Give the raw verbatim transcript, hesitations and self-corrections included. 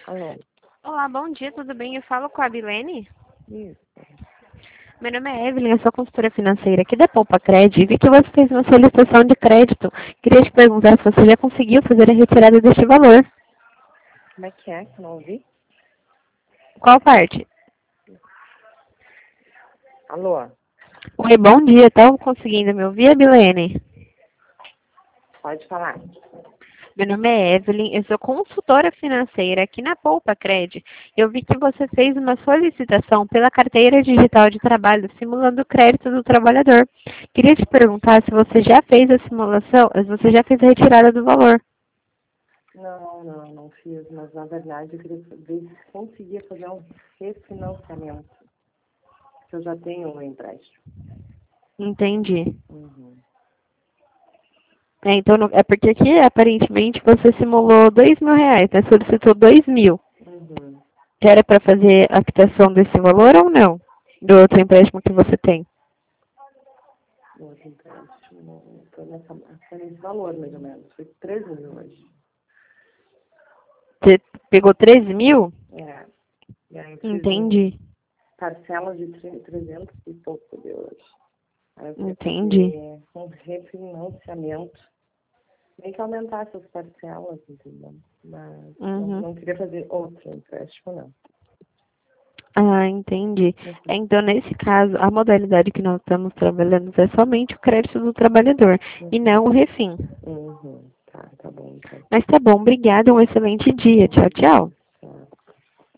Alô? Olá, bom dia, tudo bem? Eu falo com a Bilene. Isso. Meu nome é Evelyn, eu sou consultora financeira aqui da Poupa Cred. Vi que você fez uma solicitação de crédito. Queria te perguntar se você já conseguiu fazer a retirada deste valor. Como é que é? Que eu não ouvi? Qual parte? Alô? Oi, bom dia. Estão conseguindo me ouvir, Bilene? Pode falar. Meu nome é Evelyn, eu sou consultora financeira aqui na Poupa Cred. Eu vi que você fez uma solicitação pela carteira digital de trabalho, simulando o crédito do trabalhador. Queria te perguntar se você já fez a simulação, se você já fez a retirada do valor. Não, não, não fiz, mas na verdade eu queria ver se conseguia fazer um refinanciamento. Que eu já tenho um empréstimo. Entendi. Uhum. É, então, não- é porque aqui, aparentemente, você simulou dois mil reais, né? Solicitou dois mil. Uhum. Era para fazer a quitação desse valor ou não? Do outro empréstimo que você tem? O outro empréstimo foi, nessa, foi nesse valor, mais ou menos. Foi treze mil hoje. Você pegou treze mil? É. E aí eu fiz um Entendi. parcela de tre- trezentos e pouco de hoje. Aí eu queria Entendi. fazer um refinanciamento. Nem que aumentasse as parcelas, entendeu? Mas não, Uhum. não queria fazer outro empréstimo, não. Ah, entendi. É, Uhum. então, nesse caso, a modalidade que nós estamos trabalhando é somente o crédito do trabalhador e Uhum. não o refim. Uhum. Tá, tá bom, então. Mas tá bom, obrigada, um excelente dia. Tchau, tchau.